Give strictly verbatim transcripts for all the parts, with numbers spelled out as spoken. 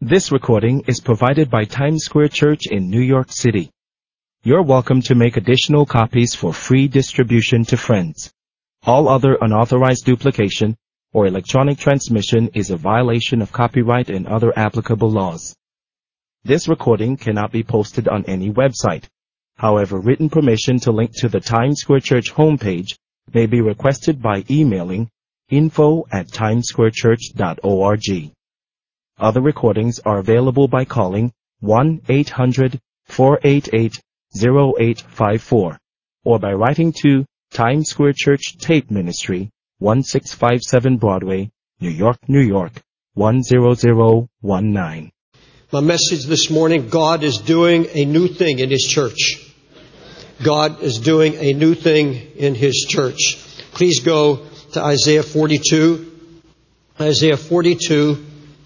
This recording is provided by Times Square Church in New York City. You're welcome to make additional copies for free distribution to friends. All other unauthorized duplication or electronic transmission is a violation of copyright and other applicable laws. This recording cannot be posted on any website. However, written permission to link to the Times Square Church homepage may be requested by emailing info at timessquarechurch dot org. Other recordings are available by calling one eight hundred four eight eight zero eight five four or by writing to Times Square Church Tape Ministry, one six five seven Broadway, New York, New York, one zero zero one nine. My message this morning, God is doing a new thing in His church. God is doing a new thing in His church. Please go to Isaiah forty-two. Isaiah forty-two.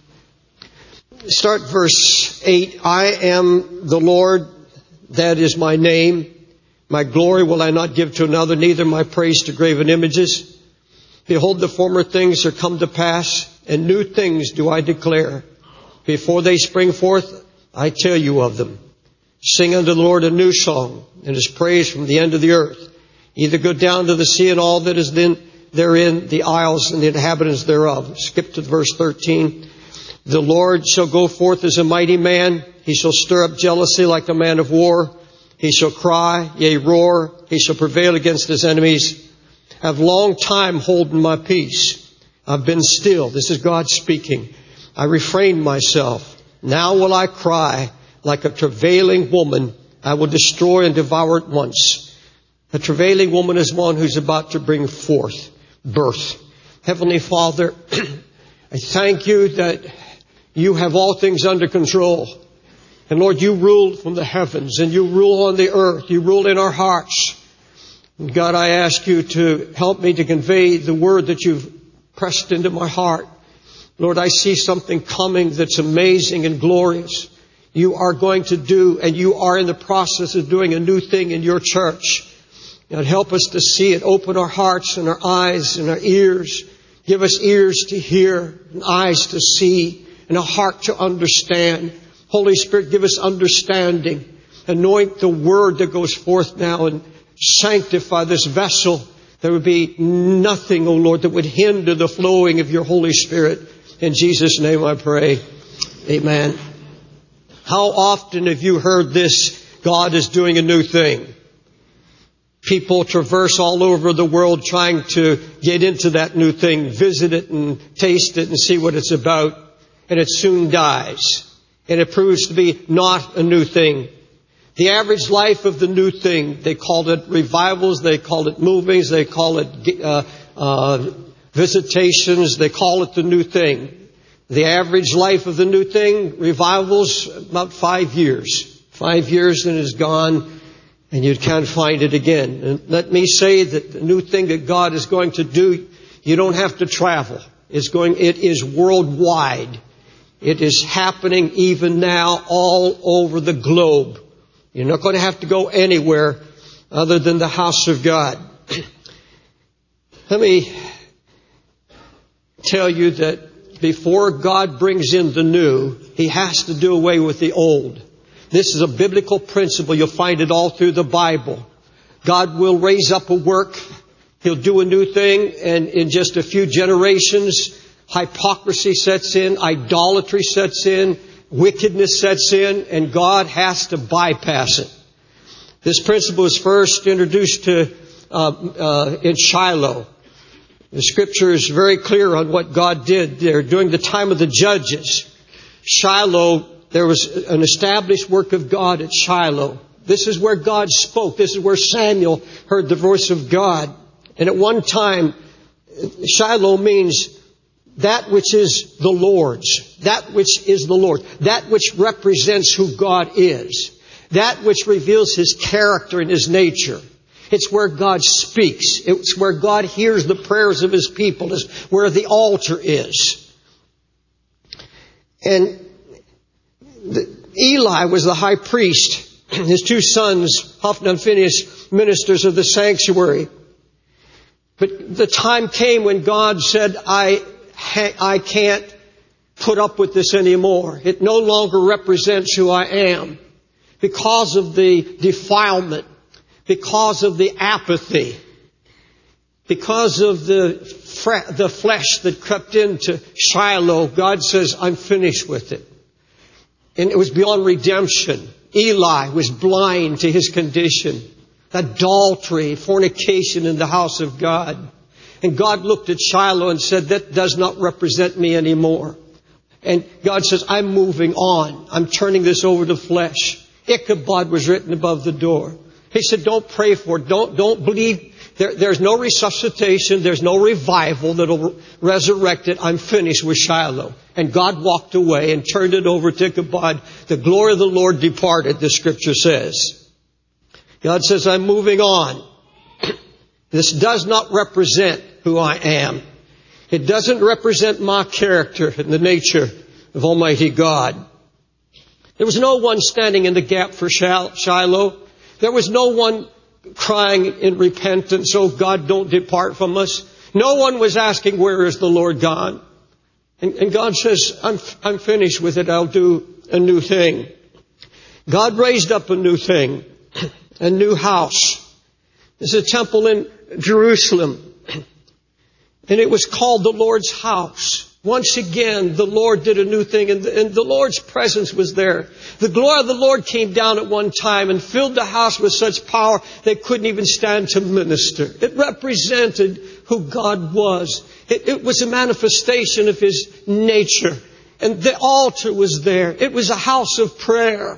Start verse eight. I am the Lord, that is my name. My glory will I not give to another, neither my praise to graven images. Behold, the former things are come to pass, and new things do I declare. Before they spring forth, I tell you of them. Sing unto the Lord a new song, and His praise from the end of the earth. Either go down to the sea and all that is therein, the isles and the inhabitants thereof. Skip to verse thirteen. The Lord shall go forth as a mighty man. He shall stir up jealousy like a man of war. He shall cry, yea, roar. He shall prevail against his enemies. I have long time holden my peace. I've been still. This is God speaking. I refrained myself. Now will I cry like a travailing woman. I will destroy and devour at once. A travailing woman is one who's about to bring forth birth. Heavenly Father, I thank you that you have all things under control. And Lord, you rule from the heavens and you rule on the earth. You rule in our hearts. And God, I ask you to help me to convey the word that you've pressed into my heart. Lord, I see something coming that's amazing and glorious. You are going to do, and you are in the process of doing a new thing in your church. God, help us to see it. Open our hearts and our eyes and our ears. Give us ears to hear and eyes to see and a heart to understand. Holy Spirit, give us understanding. Anoint the word that goes forth now and sanctify this vessel. There would be nothing, O Lord, that would hinder the flowing of your Holy Spirit. In Jesus' name I pray. Amen. How often have you heard this? God is doing a new thing. People traverse all over the world trying to get into that new thing, visit it and taste it and see what it's about. And it soon dies. And it proves to be not a new thing. The average life of the new thing, they called it revivals, they called it movings, they call it uh, uh, visitations, they call it the new thing. The average life of the new thing, revivals, about five years. Five years and it's gone and you can't find it again. And let me say that the new thing that God is going to do, you don't have to travel. It's going, it is worldwide. It is happening even now all over the globe. You're not going to have to go anywhere other than the house of God. Let me tell you that before God brings in the new, He has to do away with the old. This is a biblical principle. You'll find it all through the Bible. God will raise up a work. He'll do a new thing, and in just a few generations, hypocrisy sets in, idolatry sets in, wickedness sets in, and God has to bypass it. This principle was first introduced to uh, uh, in Shiloh. The Scripture is very clear on what God did there during the time of the judges. Shiloh, there was an established work of God at Shiloh. This is where God spoke. This is where Samuel heard the voice of God. And at one time, Shiloh means that which is the Lord's. That which is the Lord. That which represents who God is. That which reveals His character and His nature. It's where God speaks. It's where God hears the prayers of His people. It's where the altar is. And Eli was the high priest. His two sons, Hophni and Phinehas, ministers of the sanctuary. But the time came when God said, I, I can't put up with this anymore. It no longer represents who I am. Because of the defilement, because of the apathy, because of the fre- the flesh that crept into Shiloh, God says, I'm finished with it. And it was beyond redemption. Eli was blind to his condition. Adultery, fornication in the house of God. And God looked at Shiloh and said, that does not represent me anymore. And God says, I'm moving on. I'm turning this over to flesh. Ichabod was written above the door. He said, don't pray for it. Don't, don't believe. There, there's no resuscitation. There's no revival that'll resurrect it. I'm finished with Shiloh. And God walked away and turned it over to Ichabod. The glory of the Lord departed, the scripture says. God says, I'm moving on. This does not represent who I am. It doesn't represent my character and the nature of Almighty God. There was no one standing in the gap for Shiloh. There was no one crying in repentance, oh God, don't depart from us. No one was asking, where is the Lord gone? And, and God says, I'm, I'm finished with it. I'll do a new thing. God raised up a new thing, a new house. There's a temple in Jerusalem, and it was called the Lord's house. Once again, the Lord did a new thing, and the, and the Lord's presence was there. The glory of the Lord came down at one time and filled the house with such power they couldn't even stand to minister. It represented who God was. It, it was a manifestation of His nature. And the altar was there. It was a house of prayer.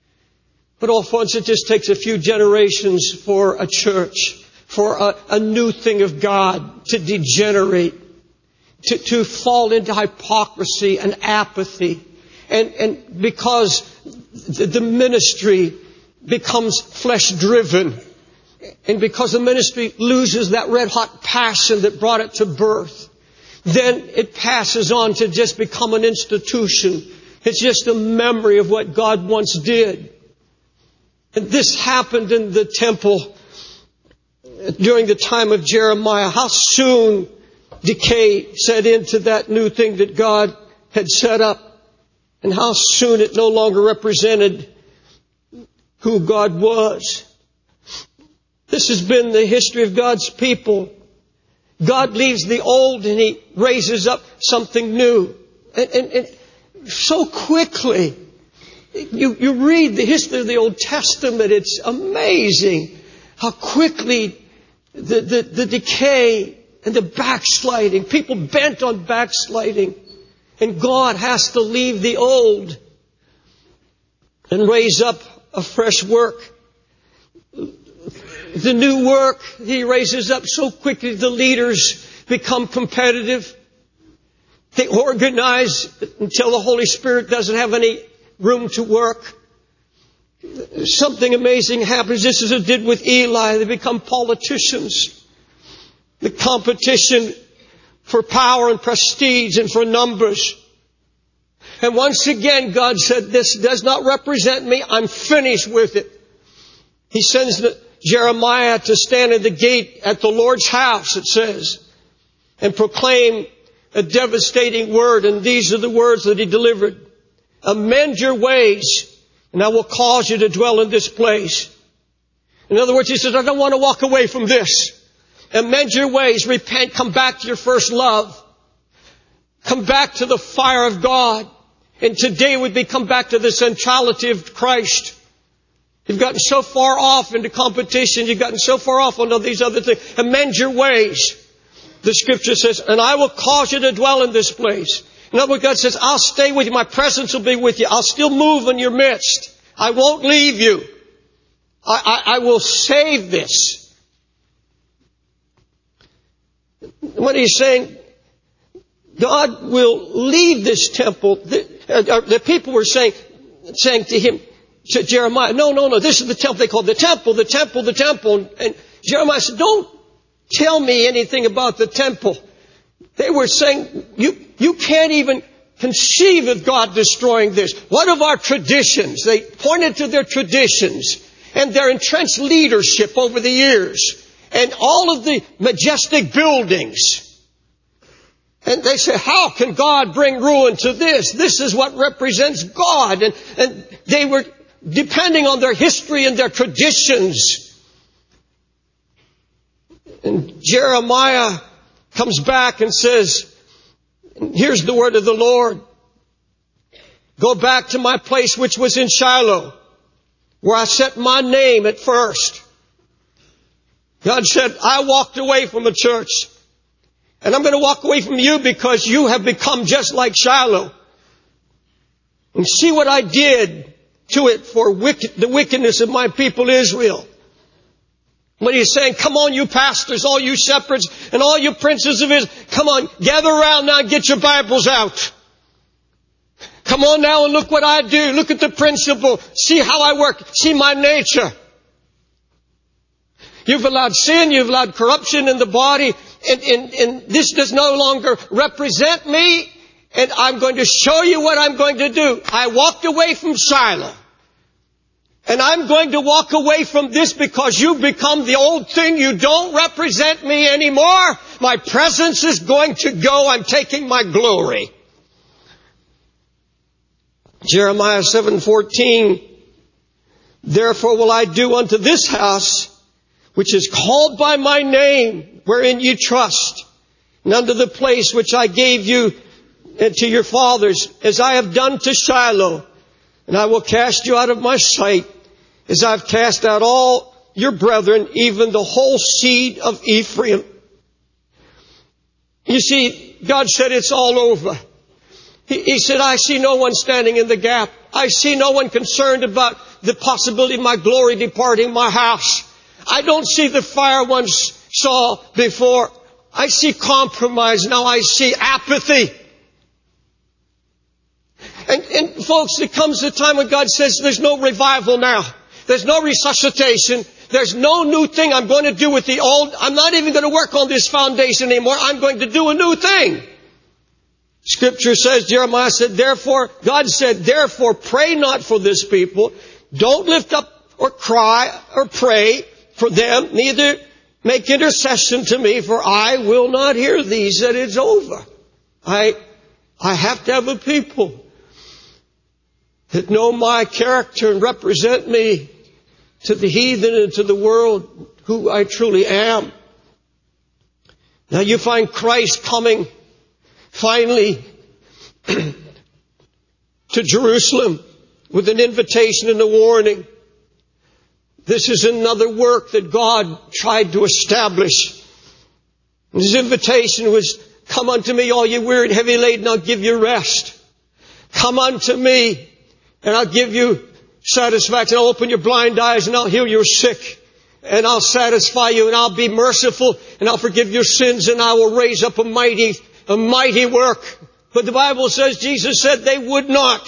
But all folks, it just takes a few generations for a church, for a, a new thing of God to degenerate. To, to fall into hypocrisy and apathy. And, and because the, the ministry becomes flesh-driven. And because the ministry loses that red-hot passion that brought it to birth. Then it passes on to just become an institution. It's just a memory of what God once did. And this happened in the temple during the time of Jeremiah. How soon decay set into that new thing that God had set up, and how soon it no longer represented who God was. This has been the history of God's people. God leaves the old and He raises up something new. And, and, and so quickly, you, you read the history of the Old Testament, it's amazing how quickly the, the, the decay and the backsliding, people bent on backsliding. And God has to leave the old and raise up a fresh work. The new work He raises up so quickly, the leaders become competitive. They organize until the Holy Spirit doesn't have any room to work. Something amazing happens. This is what it did with Eli. They become politicians. The competition for power and prestige and for numbers. And once again, God said, this does not represent me. I'm finished with it. He sends Jeremiah to stand at the gate at the Lord's house, it says, and proclaim a devastating word. And these are the words that he delivered. Amend your ways, and I will cause you to dwell in this place. In other words, he says, I don't want to walk away from this. Amend your ways, repent, come back to your first love. Come back to the fire of God. And today would be come back to the centrality of Christ. You've gotten so far off into competition. You've gotten so far off on all these other things. Amend your ways. The scripture says, and I will cause you to dwell in this place. In other words, God says, I'll stay with you. My presence will be with you. I'll still move in your midst. I won't leave you. I, I, I will save this. When he's saying, God will leave this temple, the, uh, the people were saying, saying to him, to Jeremiah, no, no, no, this is the temple. They called the temple, the temple, the temple. And, and Jeremiah said, don't tell me anything about the temple. They were saying, you, you can't even conceive of God destroying this. What of our traditions? They pointed to their traditions and their entrenched leadership over the years and all of the majestic buildings. And they say, how can God bring ruin to this? This is what represents God. And, and they were depending on their history and their traditions. And Jeremiah comes back and says, here's the word of the Lord. Go back to my place which was in Shiloh, where I set my name at first. God said, I walked away from a church. And I'm going to walk away from you because you have become just like Shiloh. And see what I did to it for wicked, the wickedness of my people Israel. But he's saying, come on, you pastors, all you shepherds, and all you princes of Israel, come on, gather around now and get your Bibles out. Come on now and look what I do. Look at the principle. See how I work. See my nature. You've allowed sin, you've allowed corruption in the body, and, and, and this does no longer represent me, and I'm going to show you what I'm going to do. I walked away from Shiloh, and I'm going to walk away from this because you've become the old thing. You don't represent me anymore. My presence is going to go. I'm taking my glory. Jeremiah seven fourteen, therefore will I do unto this house, which is called by my name, wherein you trust, and unto the place which I gave you and to your fathers, as I have done to Shiloh, and I will cast you out of my sight, as I've cast out all your brethren, even the whole seed of Ephraim. You see, God said it's all over. He, he said, I see no one standing in the gap. I see no one concerned about the possibility of my glory departing my house. I don't see the fire once saw before. I see compromise. Now I see apathy. And, and folks, there comes a time when God says there's no revival now. There's no resuscitation. There's no new thing I'm going to do with the old. I'm not even going to work on this foundation anymore. I'm going to do a new thing. Scripture says, Jeremiah said, therefore, God said, therefore, pray not for this people. Don't lift up or cry or pray for them. Neither make intercession to me, for I will not hear thee. He said, it's over. I, I have to have a people that know my character and represent me to the heathen and to the world who I truly am. Now you find Christ coming finally to Jerusalem with an invitation and a warning. This is another work that God tried to establish. His invitation was, come unto me, all you weary and heavy laden, I'll give you rest. Come unto me, and I'll give you satisfaction. I'll open your blind eyes, and I'll heal your sick. And I'll satisfy you, and I'll be merciful, and I'll forgive your sins, and I will raise up a mighty, a mighty work. But the Bible says, Jesus said they would not.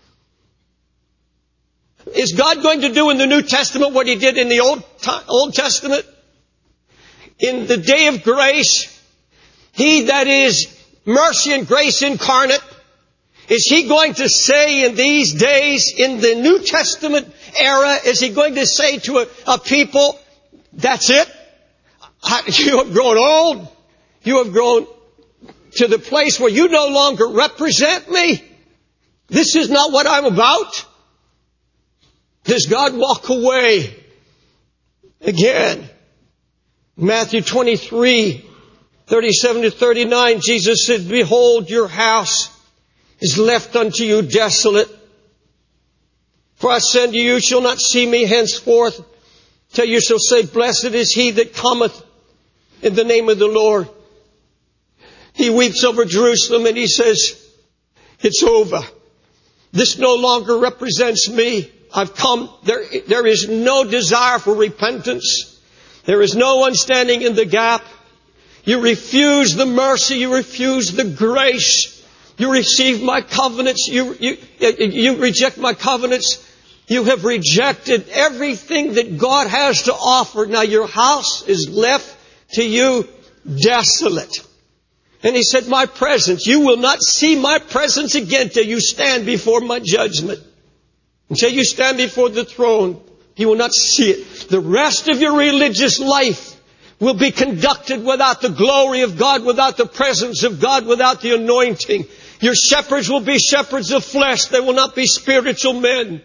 Is God going to do in the New Testament what He did in the Old, Old Testament? In the day of grace, He that is mercy and grace incarnate, is He going to say in these days, in the New Testament era, is He going to say to a, a people, that's it? You have grown old. You have grown to the place where you no longer represent me. This is not what I'm about. Does God walk away again? Matthew twenty-three, thirty-seven to thirty-nine, Jesus said, behold, your house is left unto you desolate. For I said to you, you shall not see me henceforth, till you shall say, blessed is he that cometh in the name of the Lord. He weeps over Jerusalem and he says, it's over. This no longer represents me. I've come. There, there is no desire for repentance. There is no one standing in the gap. You refuse the mercy. You refuse the grace. You receive my covenants. You, you, you reject my covenants. You have rejected everything that God has to offer. Now your house is left to you desolate. And he said, my presence, you will not see my presence again till you stand before my judgment. Until you stand before the throne, you will not see it. The rest of your religious life will be conducted without the glory of God, without the presence of God, without the anointing. Your shepherds will be shepherds of flesh. They will not be spiritual men.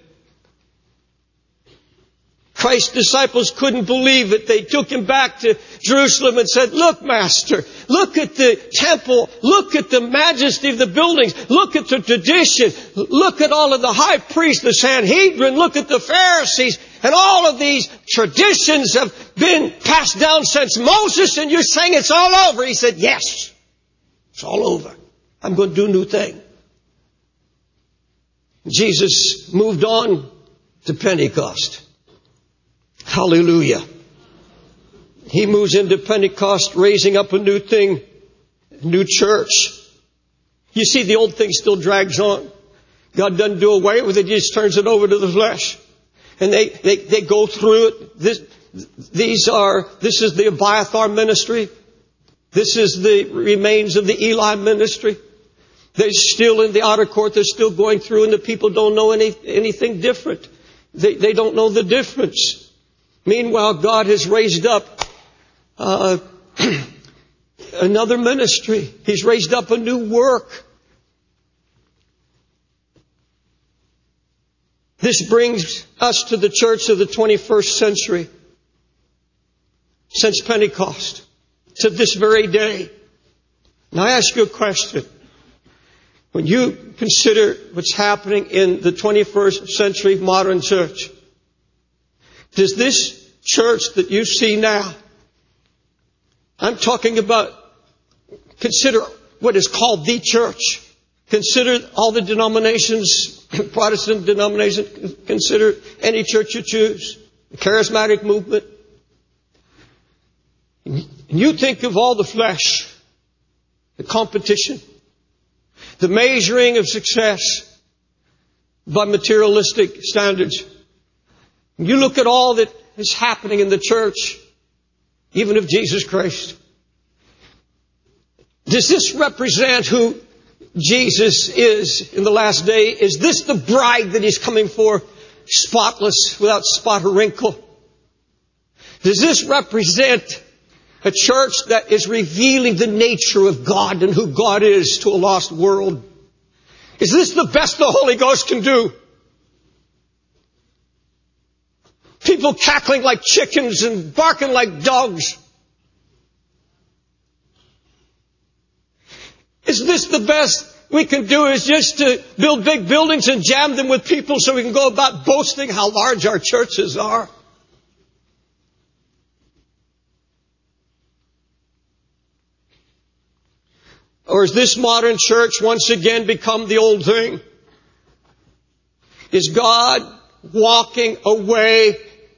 Christ's disciples couldn't believe it. They took him back to Jerusalem and said, look, Master, look at the temple. Look at the majesty of the buildings. Look at the tradition. Look at all of the high priests, the Sanhedrin. Look at the Pharisees. And all of these traditions have been passed down since Moses, and you're saying it's all over. He said, yes, it's all over. I'm going to do a new thing. Jesus moved on to Pentecost. Hallelujah. He moves into Pentecost, raising up a new thing, a new church. You see, the old thing still drags on. God doesn't do away with it. He just turns it over to the flesh. And they, they, they go through it. This, these are, this is the Abiathar ministry. This is the remains of the Eli ministry. They're still in the outer court. They're still going through, and the people don't know any, anything different. They, they don't know the difference. Meanwhile, God has raised up uh, another ministry. He's raised up a new work. This brings us to the church of the twenty-first century. Since Pentecost, to this very day. Now I ask you a question. When you consider what's happening in the twenty-first century modern church, does this church that you see now, I'm talking about, consider what is called the church. Consider all the denominations, Protestant denominations, consider any church you choose, the charismatic movement. And you think of all the flesh, the competition, the measuring of success by materialistic standards. You look at all that is happening in the church, even of Jesus Christ. Does this represent who Jesus is in the last day? Is this the bride that He's coming for, spotless, without spot or wrinkle? Does this represent a church that is revealing the nature of God and who God is to a lost world? Is this the best the Holy Ghost can do? People cackling like chickens and barking like dogs. Is this the best we can do, is just to build big buildings and jam them with people so we can go about boasting how large our churches are? Or has this modern church once again become the old thing? Is God walking away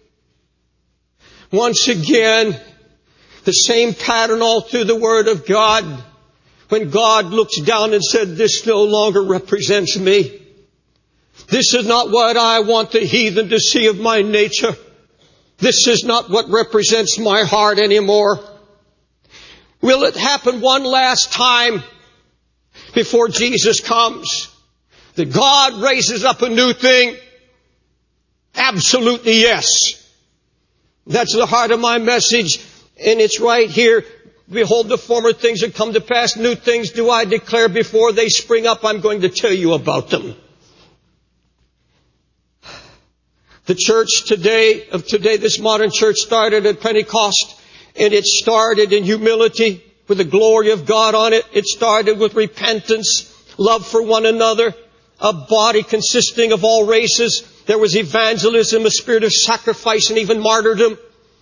once again, the same pattern all through the Word of God, when God looks down and said, this no longer represents me. This is not what I want the heathen to see of my nature. This is not what represents my heart anymore. Will it happen one last time before Jesus comes? That God raises up a new thing? Absolutely yes. That's the heart of my message, and it's right here. Behold, the former things have come to pass. New things do I declare. Before they spring up, I'm going to tell you about them. The church today, of today, this modern church started at Pentecost, and it started in humility with the glory of God on it. It started with repentance, love for one another, a body consisting of all races. There was evangelism, a spirit of sacrifice, and even martyrdom.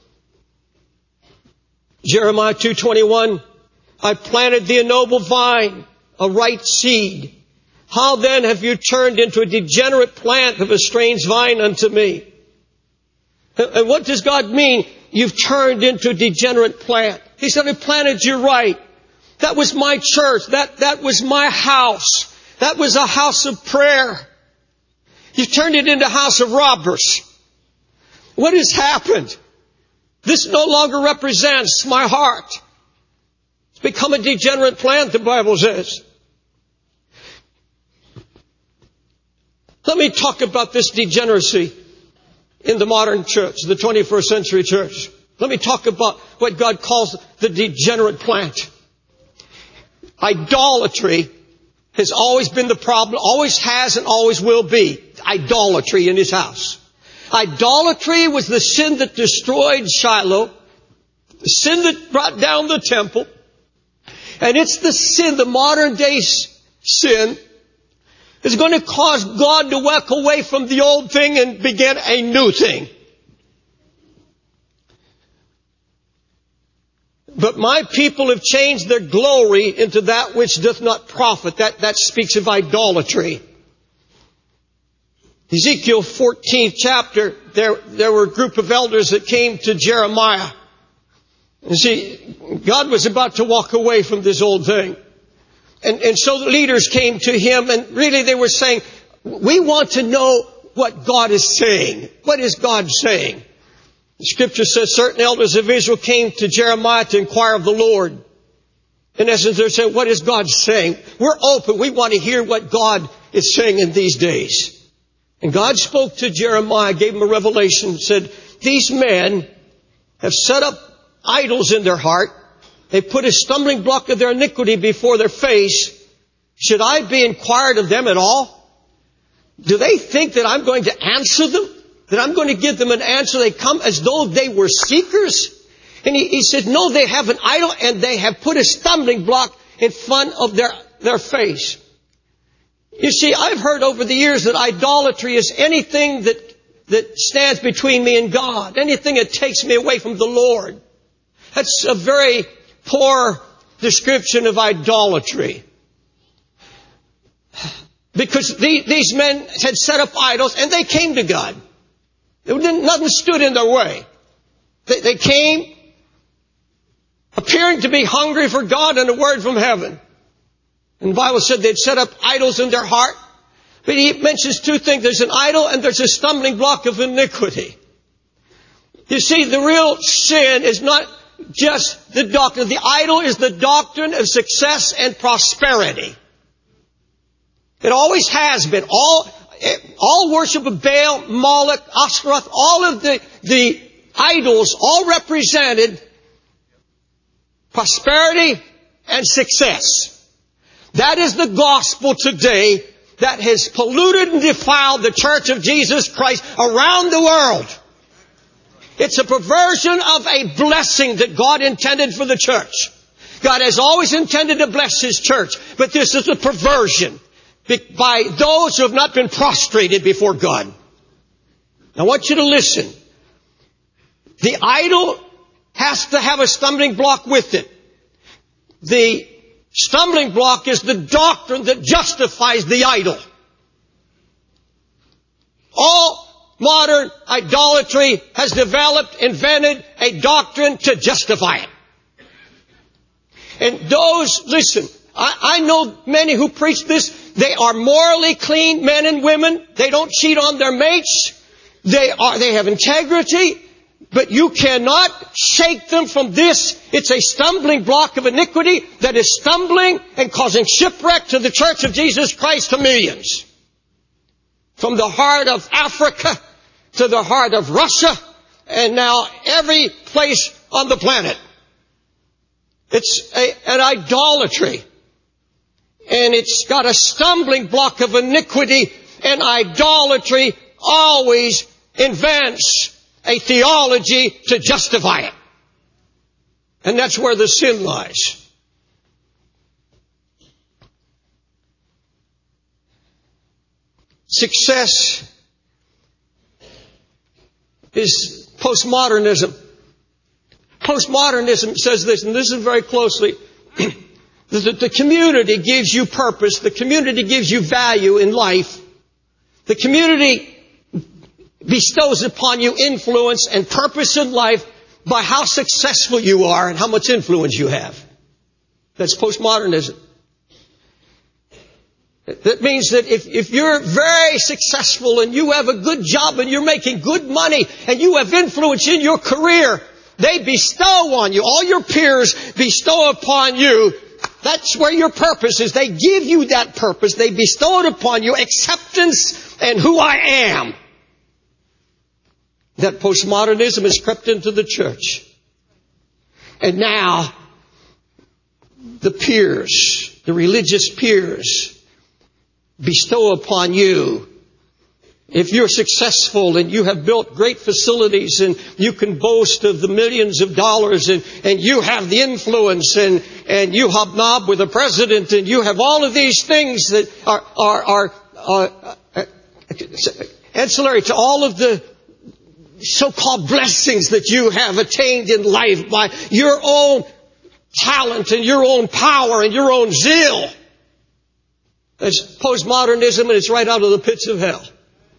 Jeremiah two twenty-one, I planted thee a noble vine, a right seed. How then have you turned into a degenerate plant of a strange vine unto me? And what does God mean? You've turned into a degenerate plant. He said, I planted you right. That was my church. That, that was my house. That was a house of prayer. You turned it into a house of robbers. What has happened? This no longer represents my heart. It's become a degenerate plant, the Bible says. Let me talk about this degeneracy in the modern church, the twenty-first century church. Let me talk about what God calls the degenerate plant. Idolatry has always been the problem, always has and always will be. Idolatry in His house. Idolatry was the sin that destroyed Shiloh, the sin that brought down the temple, and it's the sin, the modern day sin, is going to cause God to walk away from the old thing and begin a new thing. But my people have changed their glory into that which doth not profit. That, that speaks of idolatry. Ezekiel fourteenth chapter, there, there were a group of elders that came to Jeremiah. You see, God was about to walk away from this old thing. And, and so the leaders came to him, and really they were saying, we want to know what God is saying. What is God saying? The Scripture says certain elders of Israel came to Jeremiah to inquire of the Lord. In essence, they're saying, what is God saying? We're open. We want to hear what God is saying in these days. And God spoke to Jeremiah, gave him a revelation, said, these men have set up idols in their heart. They put a stumbling block of their iniquity before their face. Should I be inquired of them at all? Do they think that I'm going to answer them? That I'm going to give them an answer? They come as though they were seekers? And he, he said, no, they have an idol and they have put a stumbling block in front of their, their face. You see, I've heard over the years that idolatry is anything that, that stands between me and God. Anything that takes me away from the Lord. That's a very poor description of idolatry. Because the, these men had set up idols and they came to God. Nothing stood in their way. They, they came appearing to be hungry for God and a word from heaven. And the Bible said they'd set up idols in their heart. But he mentions two things. There's an idol and there's a stumbling block of iniquity. You see, the real sin is not just the doctrine. The idol is the doctrine of success and prosperity. It always has been. All, all worship of Baal, Moloch, Ashtaroth, all of the, the idols all represented prosperity and success. That is the gospel today that has polluted and defiled the Church of Jesus Christ around the world. It's a perversion of a blessing that God intended for the church. God has always intended to bless His church, but this is a perversion by those who have not been prostrated before God. I want you to listen. The idol has to have a stumbling block with it. The stumbling block is the doctrine that justifies the idol. All modern idolatry has developed, invented a doctrine to justify it. And those, listen, I, I know many who preach this. They are morally clean men and women. They don't cheat on their mates. They are, they have integrity. But you cannot shake them from this. It's a stumbling block of iniquity that is stumbling and causing shipwreck to the Church of Jesus Christ to millions. From the heart of Africa to the heart of Russia and now every place on the planet. It's a, an idolatry. And it's got a stumbling block of iniquity, and idolatry always invents a theology to justify it. And that's where the sin lies. Success is postmodernism. Postmodernism says this, and this is very closely, that the community gives you purpose, the community gives you value in life, the community bestows upon you influence and purpose in life by how successful you are and how much influence you have. That's postmodernism. That means that if, if you're very successful and you have a good job and you're making good money and you have influence in your career, they bestow on you. All your peers bestow upon you. That's where your purpose is. They give you that purpose. They bestow it upon you. Acceptance and who I am. That postmodernism has crept into the church. And now, the peers, the religious peers, bestow upon you. If you're successful and you have built great facilities and you can boast of the millions of dollars and, and you have the influence and, and you hobnob with the president and you have all of these things that are, are, are, are uh, ancillary to all of the so-called blessings that you have attained in life by your own talent and your own power and your own zeal. That's postmodernism, and it's right out of the pits of hell.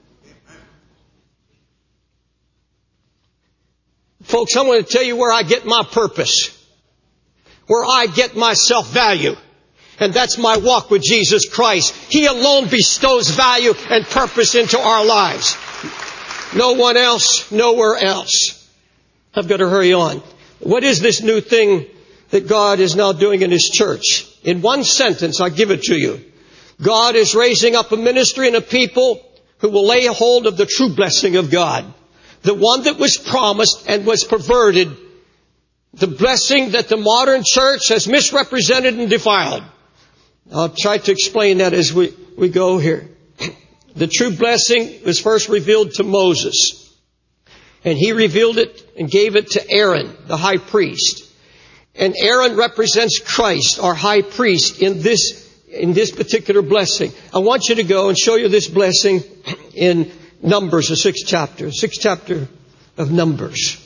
Folks, I want to tell you where I get my purpose, where I get my self-value. And that's my walk with Jesus Christ. He alone bestows value and purpose into our lives. No one else, nowhere else. I've got to hurry on. What is this new thing that God is now doing in His church? In one sentence, I'll give it to you. God is raising up a ministry and a people who will lay hold of the true blessing of God. The one that was promised and was perverted. The blessing that the modern church has misrepresented and defiled. I'll try to explain that as we, we go here. The true blessing was first revealed to Moses. And he revealed it and gave it to Aaron, the high priest. And Aaron represents Christ, our high priest, in this in this particular blessing. I want you to go and show you this blessing in Numbers, the sixth chapter, sixth chapter of Numbers.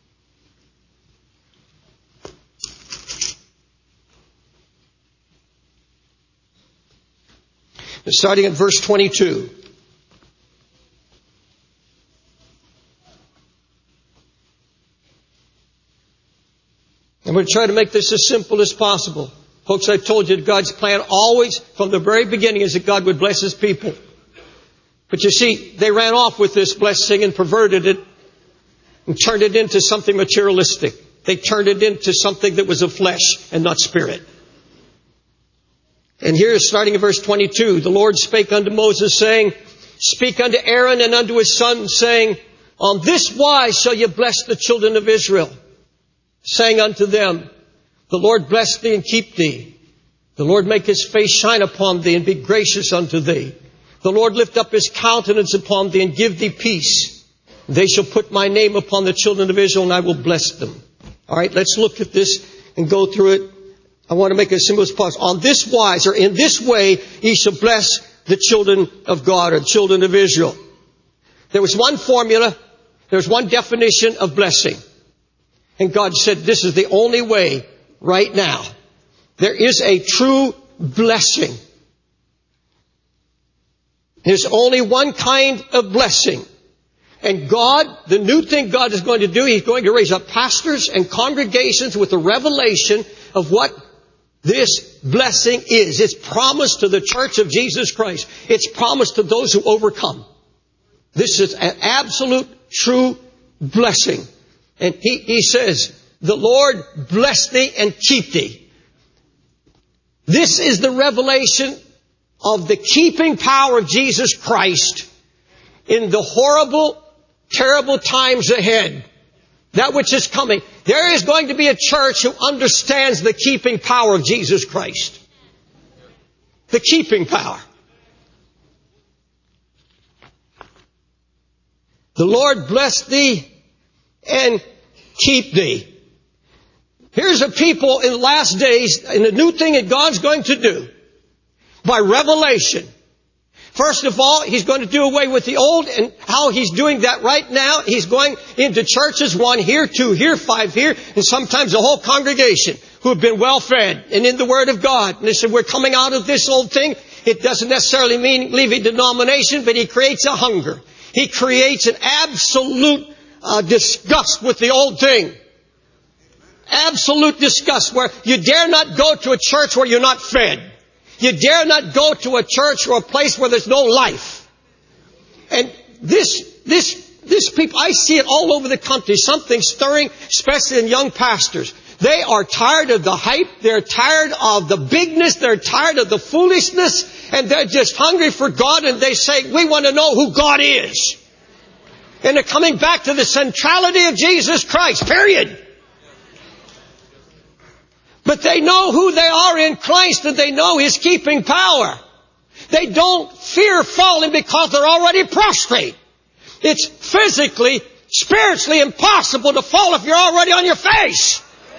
Starting at verse twenty-two. I'm going to try to make this as simple as possible. Folks, I've told you that God's plan always, from the very beginning, is that God would bless His people. But you see, they ran off with this blessing and perverted it and turned it into something materialistic. They turned it into something that was of flesh and not spirit. And here, starting in verse twenty-two, the Lord spake unto Moses, saying, Speak unto Aaron and unto his sons, saying, On this wise shall ye bless the children of Israel, saying unto them, The Lord bless thee and keep thee. The Lord make His face shine upon thee and be gracious unto thee. The Lord lift up His countenance upon thee and give thee peace. They shall put my name upon the children of Israel, and I will bless them. All right, let's look at this and go through it. I want to make it as simple as possible. On this wise, or in this way, ye shall bless the children of God, or children of Israel. There was one formula. There was one definition of blessing. And God said, this is the only way right now. There is a true blessing. There's only one kind of blessing. And God, the new thing God is going to do, He's going to raise up pastors and congregations with a revelation of what this blessing is. It's promised to the church of Jesus Christ. It's promised to those who overcome. This is an absolute, true blessing. And he, he says, the Lord bless thee and keep thee. This is the revelation of the keeping power of Jesus Christ in the horrible, terrible times ahead. That which is coming. There is going to be a church who understands the keeping power of Jesus Christ. The keeping power. The Lord bless thee and keep thee. Here's a people in the last days, in a new thing that God's going to do by revelation. First of all, He's going to do away with the old, and how He's doing that right now, He's going into churches, one here, two here, five here, and sometimes the whole congregation who have been well fed and in the Word of God. And they said, we're coming out of this old thing. It doesn't necessarily mean leave a denomination, but He creates a hunger. He creates an absolute uh, disgust with the old thing. Absolute disgust where you dare not go to a church where you're not fed. You dare not go to a church or a place where there's no life. And this, this, this people, I see it all over the country. Something stirring, especially in young pastors. They are tired of the hype. They're tired of the bigness. They're tired of the foolishness. And they're just hungry for God. And they say, we want to know who God is. And they're coming back to the centrality of Jesus Christ, period. But they know who they are in Christ, and they know His keeping power. They don't fear falling because they're already prostrate. It's physically, spiritually impossible to fall if you're already on your face.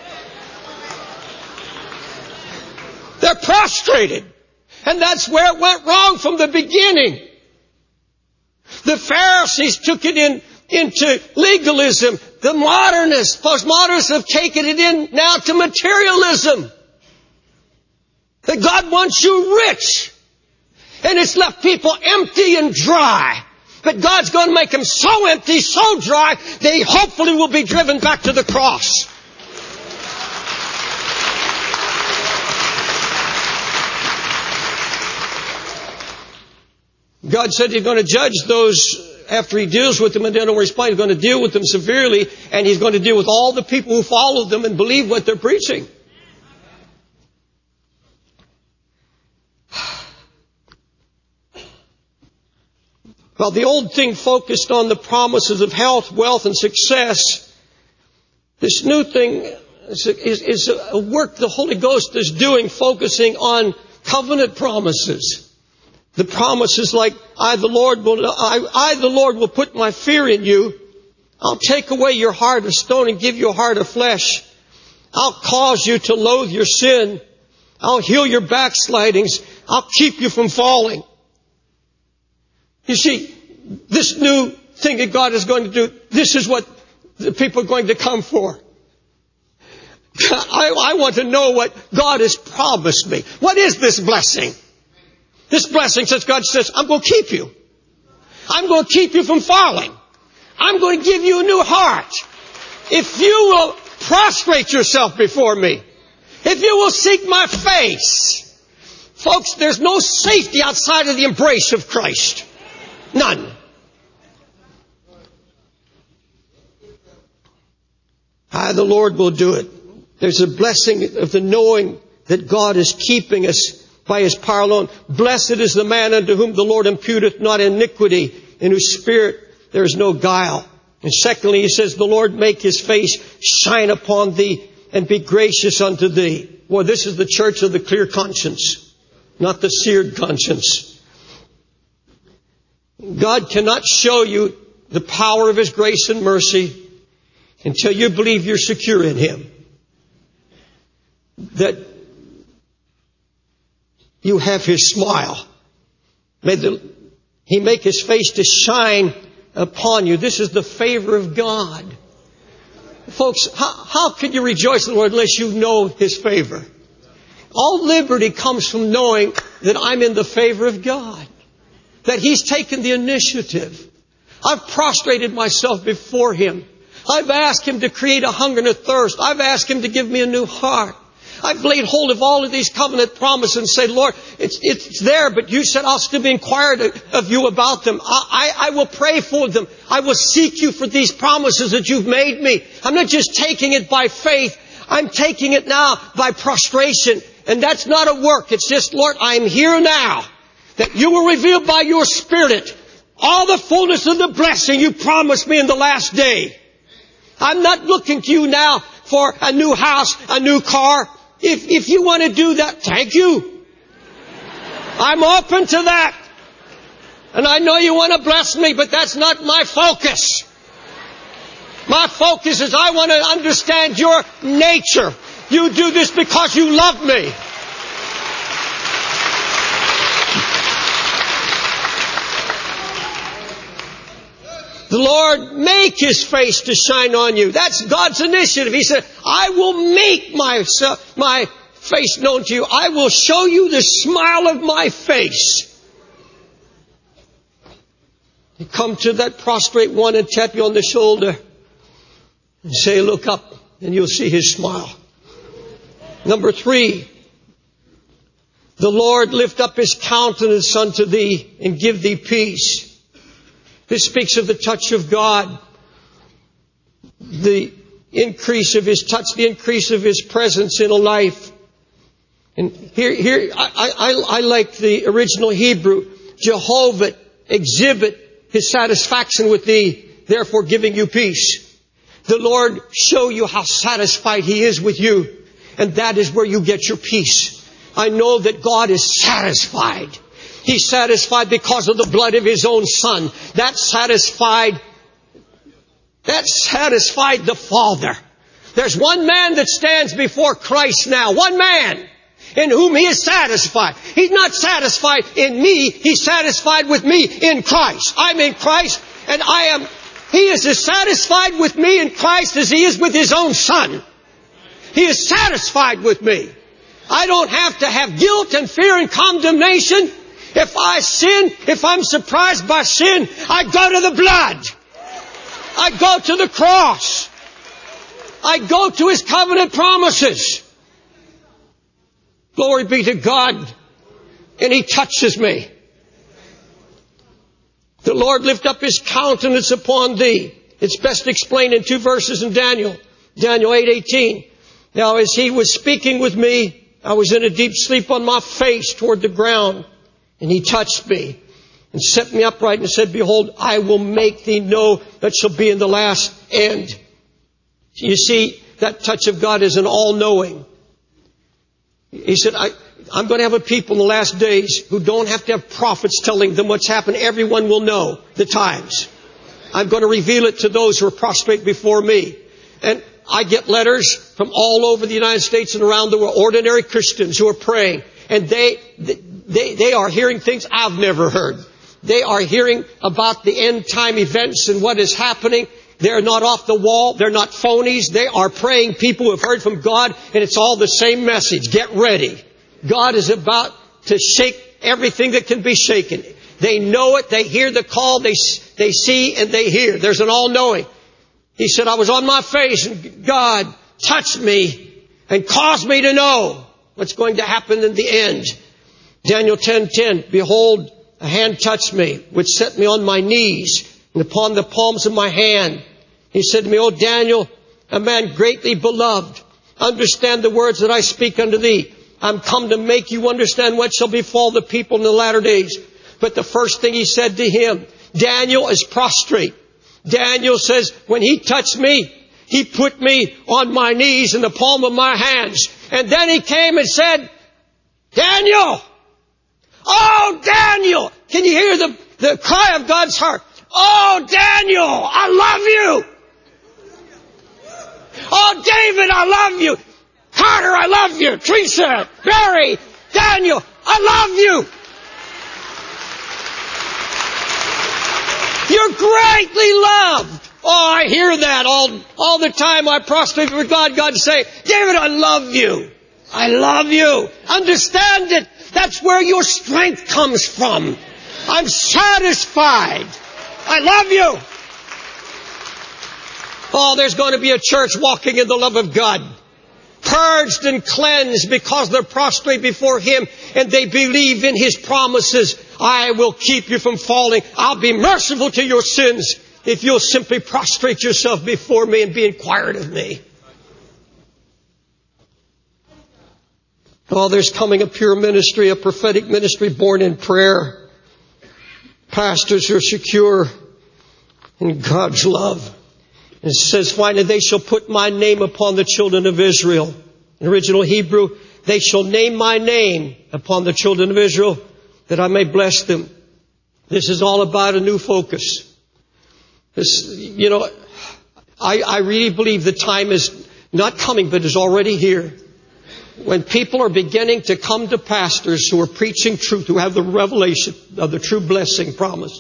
They're prostrated. And that's where it went wrong from the beginning. The Pharisees took it in into legalism. The modernists, postmodernists have taken it in now to materialism. That God wants you rich. And it's left people empty and dry. But God's going to make them so empty, so dry, they hopefully will be driven back to the cross. God said He's going to judge those after He deals with them and they don't respond. He's going to deal with them severely, and He's going to deal with all the people who follow them and believe what they're preaching. Well, the old thing focused on the promises of health, wealth, and success. This new thing is a, is, is a work the Holy Ghost is doing, focusing on covenant promises. The promises like, I the Lord will, I, I the Lord will put my fear in you. I'll take away your heart of stone and give you a heart of flesh. I'll cause you to loathe your sin. I'll heal your backslidings. I'll keep you from falling. You see, this new thing that God is going to do, this is what the people are going to come for. I, I want to know what God has promised me. What is this blessing? This blessing says, God says, I'm going to keep you. I'm going to keep you from falling. I'm going to give you a new heart. If you will prostrate yourself before me, if you will seek my face. Folks, there's no safety outside of the embrace of Christ. None. I, the Lord, will do it. There's a blessing of the knowing that God is keeping us by His power alone. Blessed is the man unto whom the Lord imputeth not iniquity, in whose spirit there is no guile. And secondly, He says, the Lord make His face shine upon thee and be gracious unto thee. Boy, this is the church of the clear conscience, not the seared conscience. God cannot show you the power of His grace and mercy until you believe you're secure in Him. That you have His smile. May the, He make His face to shine upon you. This is the favor of God. Folks, how, how can you rejoice in the Lord unless you know His favor? All liberty comes from knowing that I'm in the favor of God. That He's taken the initiative. I've prostrated myself before Him. I've asked Him to create a hunger and a thirst. I've asked Him to give me a new heart. I've laid hold of all of these covenant promises and said, Lord, it's, it's there, but you said I'll still be inquired of you about them. I, I, I will pray for them. I will seek you for these promises that you've made me. I'm not just taking it by faith. I'm taking it now by prostration. And that's not a work. It's just, Lord, I'm here now. That you will reveal by your Spirit all the fullness of the blessing you promised me in the last day. I'm not looking to you now for a new house, a new car. If, if you want to do that, thank you. I'm open to that. And I know you want to bless me, but that's not my focus. My focus is I want to understand your nature. You do this because you love me. The Lord make His face to shine on you. That's God's initiative. He said, I will make myself, my face known to you. I will show you the smile of my face. You come to that prostrate one and tap you on the shoulder and say, look up, and you'll see His smile. Number three, the Lord lift up His countenance unto thee and give thee peace. This speaks of the touch of God, the increase of His touch, the increase of His presence in a life. And here, here, I, I, I like the original Hebrew. Jehovah exhibit His satisfaction with thee, therefore giving you peace. The Lord show you how satisfied He is with you. And that is where you get your peace. I know that God is satisfied. He's satisfied because of the blood of His own Son. That satisfied, that satisfied the Father. There's one man that stands before Christ now. One man in whom He is satisfied. He's not satisfied in me. He's satisfied with me in Christ. I'm in Christ and I am, He is as satisfied with me in Christ as He is with His own Son. He is satisfied with me. I don't have to have guilt and fear and condemnation. If I sin, if I'm surprised by sin, I go to the blood. I go to the cross. I go to His covenant promises. Glory be to God. And He touches me. The Lord lift up His countenance upon thee. It's best explained in two verses in Daniel. Daniel eight eighteen. Now as He was speaking with me, I was in a deep sleep on my face toward the ground. And He touched me and set me upright and said, behold, I will make thee know that shall be in the last end. You see, that touch of God is an all-knowing. He said, I, I'm going to have a people in the last days who don't have to have prophets telling them what's happened. Everyone will know the times. I'm going to reveal it to those who are prostrate before me. And I get letters from all over the United States and around the world, ordinary Christians who are praying. And they, they, they are hearing things I've never heard. They are hearing about the end time events and what is happening. They're not off the wall. They're not phonies. They are praying people who have heard from God, and it's all the same message. Get ready. God is about to shake everything that can be shaken. They know it. They hear the call. They, they see and they hear. There's an all-knowing. He said, I was on my face and God touched me and caused me to know what's going to happen in the end. Daniel ten ten, behold, a hand touched me, which set me on my knees and upon the palms of my hand. He said to me, O Daniel, a man greatly beloved, understand the words that I speak unto thee. I'm come to make you understand what shall befall the people in the latter days. But the first thing He said to him, Daniel is prostrate. Daniel says, when He touched me, He put me on my knees in the palm of my hands. And then He came and said, Daniel! Oh, Daniel! Can you hear the, the cry of God's heart? Oh, Daniel! I love you! Oh, David, I love you! Carter, I love you! Teresa, Barry, Daniel, I love you! You're greatly loved. Oh, I hear that all, all the time. I prostrate before God. God say, David, I love you. I love you. Understand it. That's where your strength comes from. I'm satisfied. I love you. Oh, there's going to be a church walking in the love of God. Purged and cleansed because they're prostrate before Him and they believe in His promises. I will keep you from falling. I'll be merciful to your sins if you'll simply prostrate yourself before me and be inquired of me. Oh, there's coming a pure ministry, a prophetic ministry born in prayer. Pastors who are secure in God's love. And it says, finally, they shall put my name upon the children of Israel. In original Hebrew, they shall name my name upon the children of Israel that I may bless them. This is all about a new focus. This, you know, I, I really believe the time is not coming, but is already here. When people are beginning to come to pastors who are preaching truth, who have the revelation of the true blessing promise.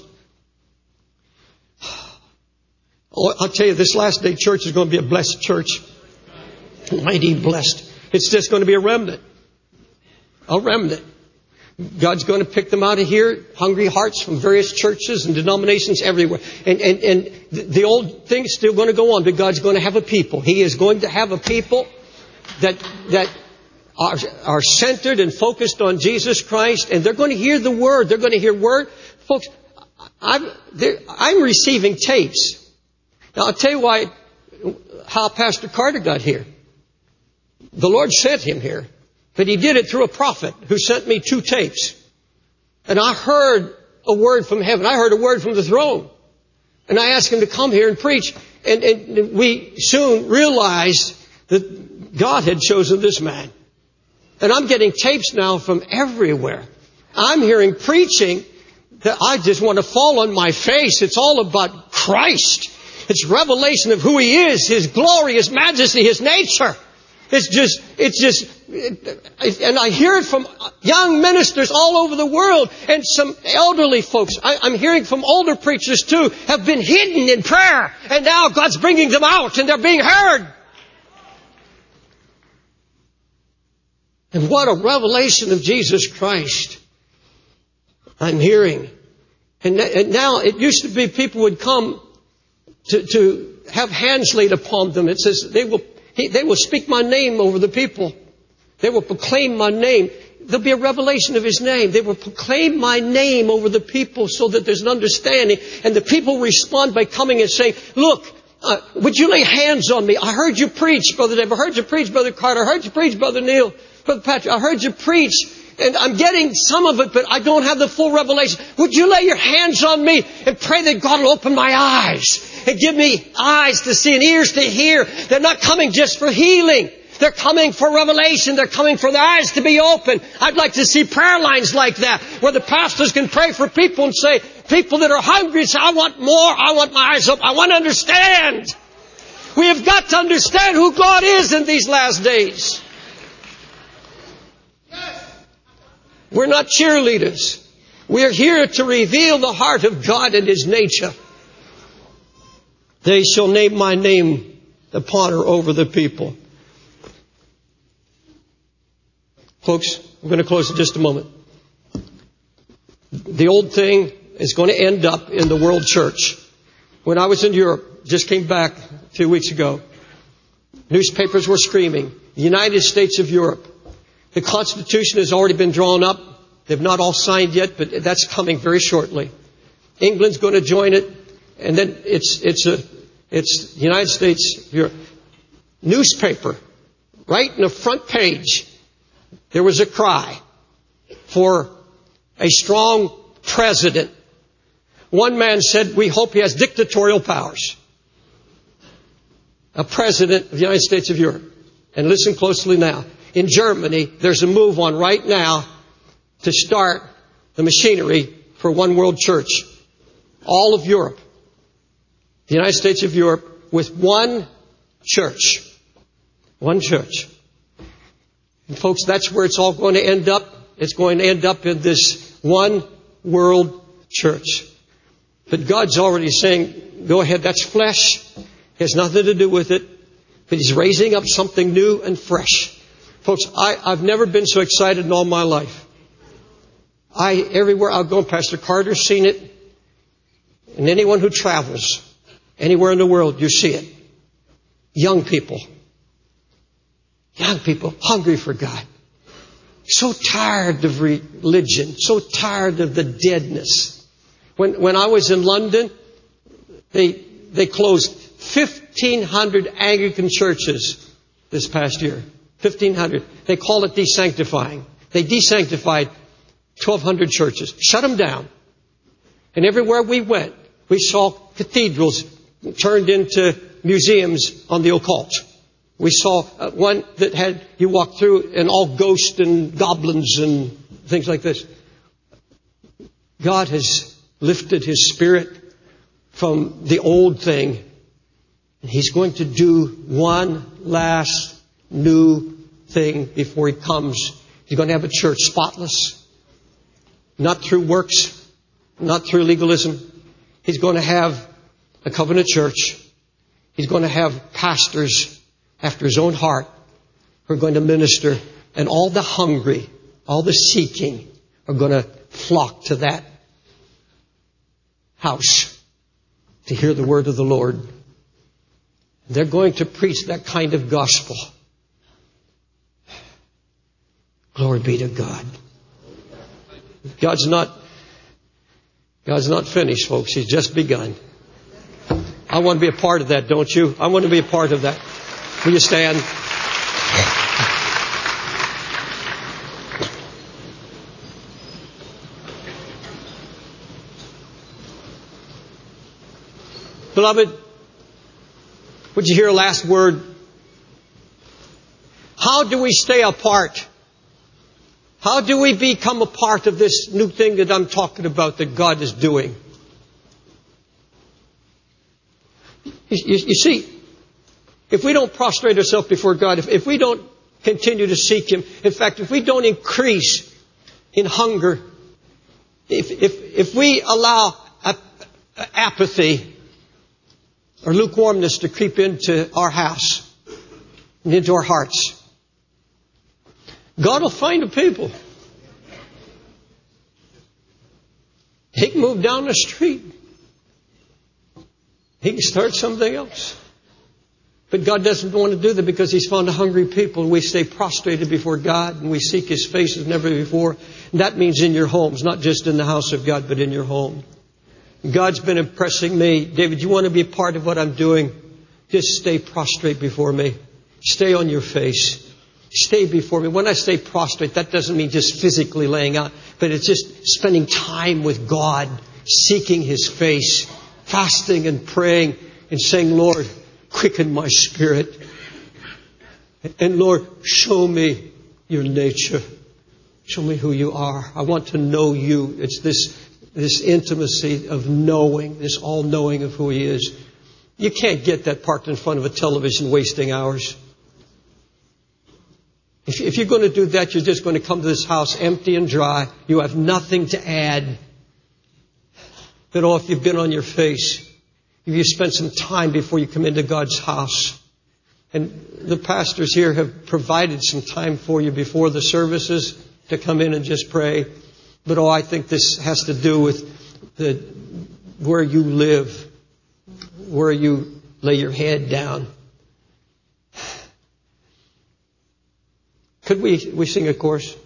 I'll tell you, this last day church is going to be a blessed church. Mighty blessed. It's just going to be a remnant. A remnant. God's going to pick them out of here, hungry hearts from various churches and denominations everywhere. And, and, and the old thing's still going to go on, but God's going to have a people. He is going to have a people that, that are, are centered and focused on Jesus Christ, and they're going to hear the Word. They're going to hear Word. Folks, I'm, I'm receiving tapes. Now, I'll tell you why, how Pastor Carter got here. The Lord sent him here, but He did it through a prophet who sent me two tapes. And I heard a word from heaven. I heard a word from the throne. And I asked him to come here and preach. And, and we soon realized that God had chosen this man. And I'm getting tapes now from everywhere. I'm hearing preaching that I just want to fall on my face. It's all about Christ. It's revelation of who He is, His glory, His majesty, His nature. It's just, it's just, it, and I hear it from young ministers all over the world and some elderly folks. I, I'm hearing from older preachers too, have been hidden in prayer. And now God's bringing them out and they're being heard. And what a revelation of Jesus Christ I'm hearing. And, and now it used to be people would come to, to have hands laid upon them. It says they will, he, they will speak my name over the people. They will proclaim my name. There'll be a revelation of His name. They will proclaim my name over the people so that there's an understanding. And the people respond by coming and saying, look, uh, would you lay hands on me? I heard you preach, Brother Dave. I heard you preach, Brother Carter. I heard you preach, Brother Neil. Brother Patrick, I heard you preach. And I'm getting some of it, but I don't have the full revelation. Would you lay your hands on me and pray that God will open my eyes and give me eyes to see and ears to hear? They're not coming just for healing. They're coming for revelation. They're coming for their eyes to be open. I'd like to see prayer lines like that where the pastors can pray for people and say, people that are hungry say, I want more. I want my eyes open. I want to understand. We have got to understand who God is in these last days. We're not cheerleaders. We're here to reveal the heart of God and His nature. They shall name my name upon or over the people. Folks, I'm going to close in just a moment. The old thing is going to end up in the world church. When I was in Europe, just came back a few weeks ago, newspapers were screaming, the United States of Europe. The Constitution has already been drawn up. They've not all signed yet, but that's coming very shortly. England's going to join it, and then it's it's a it's the United States Europe. Newspaper, right in the front page, there was a cry for a strong president. One man said, "We hope he has dictatorial powers." A president of the United States of Europe. And listen closely now. In Germany, there's a move on right now to start the machinery for one world church. All of Europe. The United States of Europe with one church. One church. And folks, that's where it's all going to end up. It's going to end up in this one world church. But God's already saying, go ahead, that's flesh. It has nothing to do with it. But He's raising up something new and fresh. Folks, I, I've never been so excited in all my life. I, everywhere I'll go, Pastor Carter's seen it. And anyone who travels anywhere in the world, you see it. Young people. Young people hungry for God. So tired of religion. So tired of the deadness. When, when I was in London, they, they closed fifteen hundred Anglican churches this past year. fifteen hundred. They call it desanctifying. They desanctified twelve hundred churches. Shut them down. And everywhere we went, we saw cathedrals turned into museums on the occult. We saw one that had, you walk through and all ghosts and goblins and things like this. God has lifted His Spirit from the old thing. And He's going to do one last new thing before He comes. He's going to have a church spotless. Not through works. Not through legalism. He's going to have a covenant church. He's going to have pastors after His own heart who are going to minister. And all the hungry, all the seeking are going to flock to that house to hear the word of the Lord. They're going to preach that kind of gospel. Glory be to God. God's not, God's not finished, folks. He's just begun. I want to be a part of that, don't you? I want to be a part of that. Will you stand? Beloved, would you hear a last word How do we stay apart? How do we become a part of this new thing that I'm talking about that God is doing? You, you, you see, if we don't prostrate ourselves before God, if, if we don't continue to seek Him, in fact, if we don't increase in hunger, if, if, if we allow a, a apathy or lukewarmness to creep into our house and into our hearts, God will find a people. He can move down the street. He can start something else. But God doesn't want to do that because He's found a hungry people, and we stay prostrated before God and we seek His face as never before. And that means in your homes, not just in the house of God, but in your home. God's been impressing me. David, you want to be a part of what I'm doing? Just stay prostrate before me. Stay on your face. Stay before me. When I say prostrate, that doesn't mean just physically laying out, but it's just spending time with God, seeking His face, fasting and praying and saying, Lord, quicken my spirit. And Lord, show me your nature. Show me who you are. I want to know you. It's this, this intimacy of knowing, this all-knowing of who He is. You can't get that parked in front of a television wasting hours. If, if you're going to do that, you're just going to come to this house empty and dry. You have nothing to add. But oh, if you've been on your face, if you spent some time before you come into God's house, and the pastors here have provided some time for you before the services to come in and just pray. But oh, I think this has to do with the where you live, where you lay your head down. Could we, we sing a chorus?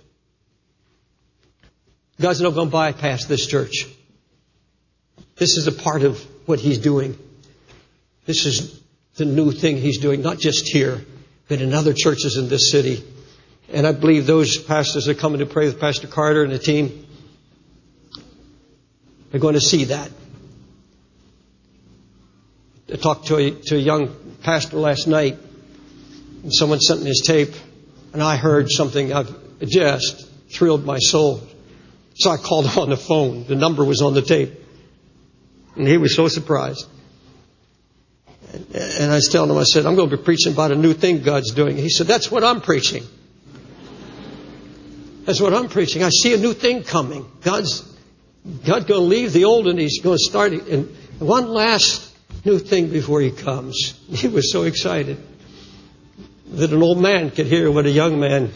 God's not going to bypass this church. This is a part of what He's doing. This is the new thing He's doing, not just here, but in other churches in this city. And I believe those pastors that are coming to pray with Pastor Carter and the team are going to see that. I talked to a, to a young pastor last night, and someone sent me his tape, and I heard something that just thrilled my soul. So I called him on the phone. The number was on the tape. And he was so surprised. And I was telling him, I said, I'm going to be preaching about a new thing God's doing. He said, that's what I'm preaching. That's what I'm preaching. I see a new thing coming. God's, God's going to leave the old and He's going to start and one last new thing before He comes. He was so excited that an old man could hear what a young man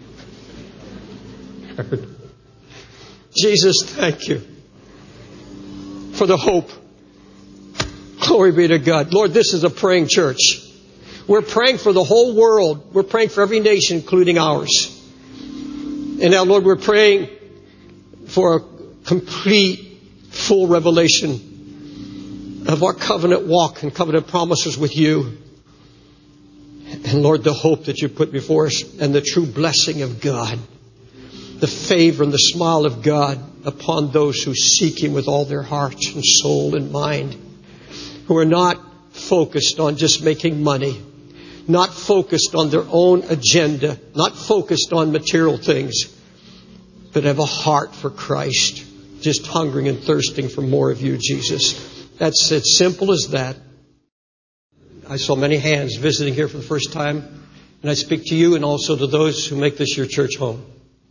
heard. Jesus, thank you for the hope. Glory be to God. Lord, this is a praying church. We're praying for the whole world. We're praying for every nation, including ours. And now, Lord, we're praying for a complete, full revelation of our covenant walk and covenant promises with you. And Lord, the hope that you put before us and the true blessing of God, the favor and the smile of God upon those who seek Him with all their hearts and soul and mind, who are not focused on just making money, not focused on their own agenda, not focused on material things, but have a heart for Christ, just hungering and thirsting for more of you, Jesus. That's as simple as that. I saw many hands visiting here for the first time, and I speak to you and also to those who make this your church home.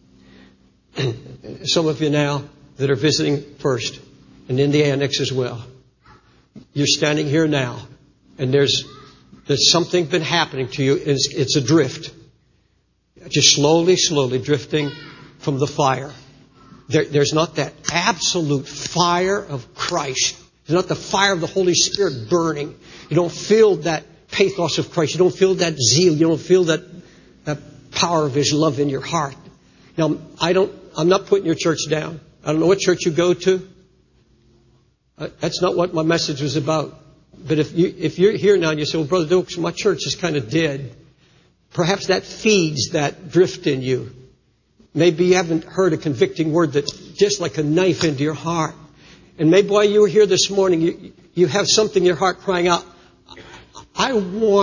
Some of you now that are visiting first and in the annex as well. You're standing here now, and there's there's something been happening to you. It's, it's a drift. Just slowly, slowly drifting from the fire. There, there's not that absolute fire of Christ. There's not the fire of the Holy Spirit burning. You don't feel that pathos of Christ. You don't feel that zeal. You don't feel that, that power of His love in your heart. Now, I don't, I'm not putting your church down. I don't know what church you go to. That's not what my message was about. But if you, if you're here now and you say, well, Brother Dukes, my church is kind of dead. Perhaps that feeds that drift in you. Maybe you haven't heard a convicting word that's just like a knife into your heart. And maybe while you were here this morning, you, you have something in your heart crying out, I want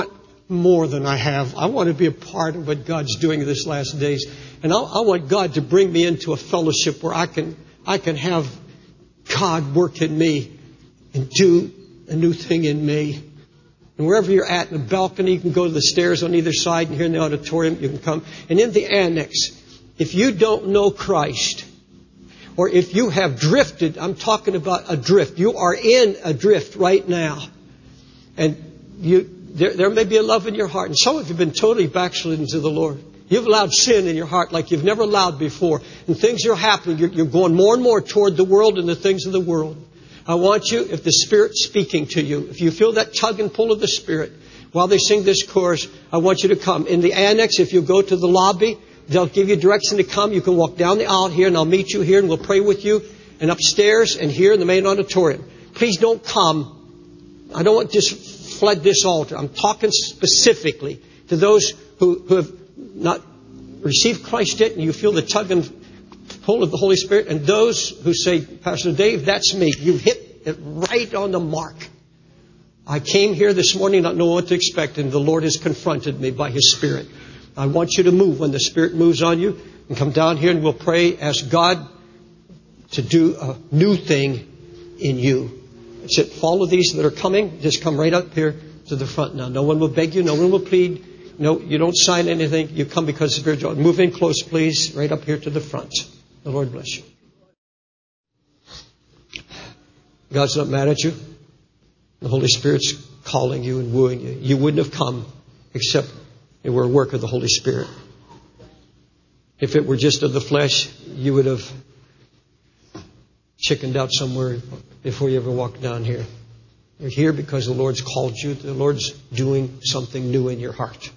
more than I have. I want to be a part of what God's doing in these last days. And I, I want God to bring me into a fellowship where I can, I can have God work in me and do a new thing in me. And wherever you're at, in the balcony, you can go to the stairs on either side, and here in the auditorium, you can come. And in the annex, if you don't know Christ, or if you have drifted, I'm talking about a drift. You are in a drift right now. And you, there, there may be a love in your heart. And some of you have been totally backslidden to the Lord. You've allowed sin in your heart like you've never allowed before. And things are happening. You're, you're going more and more toward the world and the things of the world. I want you, if the Spirit's speaking to you, if you feel that tug and pull of the Spirit, while they sing this chorus, I want you to come. In the annex, if you go to the lobby, they'll give you direction to come. You can walk down the aisle here, and I'll meet you here, and we'll pray with you. And upstairs and here in the main auditorium. Please don't come. I don't want just fled this altar. I'm talking specifically to those who, who have not received Christ yet, and you feel the tug and pull of the Holy Spirit, and those who say, Pastor Dave, that's me. You hit it right on the mark. I came here this morning not knowing what to expect, and the Lord has confronted me by His Spirit. I want you to move when the Spirit moves on you, and come down here and we'll pray, ask God to do a new thing in you. That's it. Follow these that are coming. Just come right up here to the front now. No one will beg you. No one will plead. No, you don't sign anything. You come because the Spirit. Move in close, please. Right up here to the front. The Lord bless you. God's not mad at you. The Holy Spirit's calling you and wooing you. You wouldn't have come except it were a work of the Holy Spirit. If it were just of the flesh, you would have chickened out somewhere before you ever walked down here. You're here because the Lord's called you. The Lord's doing something new in your heart.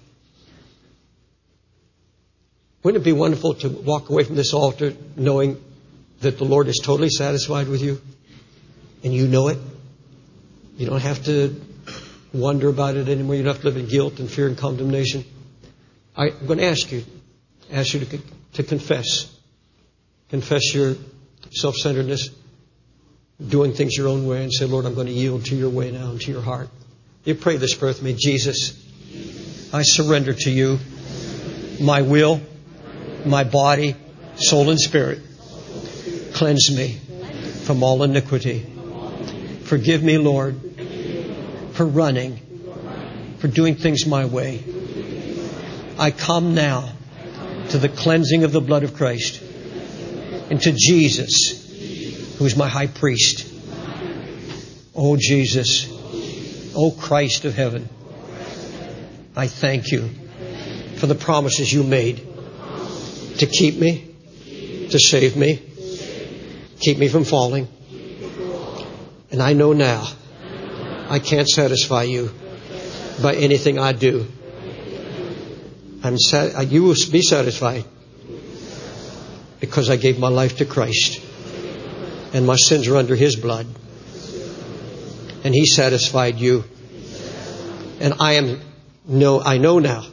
Wouldn't it be wonderful to walk away from this altar knowing that the Lord is totally satisfied with you? And you know it. You don't have to wonder about it anymore. You don't have to live in guilt and fear and condemnation. I, I'm going to ask you, ask you to, to confess. Confess your self-centeredness, doing things your own way, and say, Lord, I'm going to yield to your way now and to your heart. You pray this prayer with me. Jesus, I surrender to you my will, my body, soul, and spirit. Cleanse me from all iniquity. Forgive me, Lord, for running, for doing things my way. I come now to the cleansing of the blood of Christ and to Jesus, who is my high priest. Oh, Jesus. Oh, Christ of heaven. I thank you for the promises you made to keep me, to save me, keep me from falling. And I know now I can't satisfy you by anything I do. I'm sat- you will be satisfied because I gave my life to Christ and my sins are under His blood. And He satisfied you. And I am no, I know now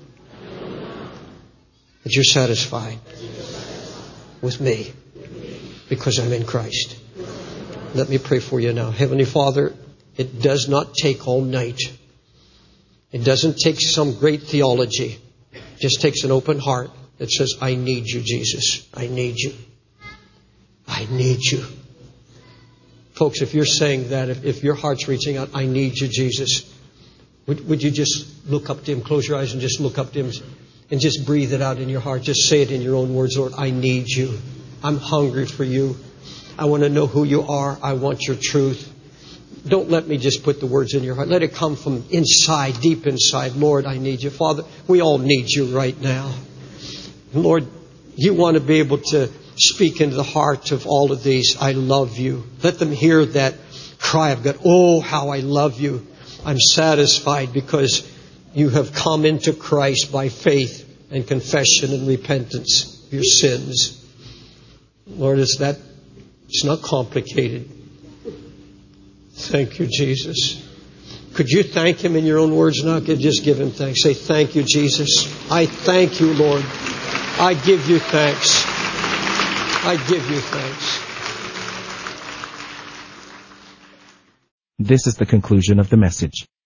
that you're satisfied with me because I'm in Christ. Let me pray for you now. Heavenly Father, it does not take all night. It doesn't take some great theology. It just takes an open heart that says, I need you, Jesus. I need you. I need you. Folks, if you're saying that, if, if your heart's reaching out, I need you, Jesus, would, would you just look up to Him, close your eyes and just look up to Him and just breathe it out in your heart. Just say it in your own words, Lord, I need you. I'm hungry for you. I want to know who you are. I want your truth. Don't let me just put the words in your heart. Let it come from inside, deep inside. Lord, I need you. Father, we all need you right now. Lord, you want to be able to speak into the heart of all of these. I love you. Let them hear that cry of God. Oh, how I love you. I'm satisfied because you have come into Christ by faith and confession and repentance of your sins. Lord, is that, it's not complicated. Thank you, Jesus. Could you thank Him in your own words now? Just give Him thanks. Say, thank you, Jesus. I thank you, Lord. I give you thanks. I give you thanks. This is the conclusion of the message.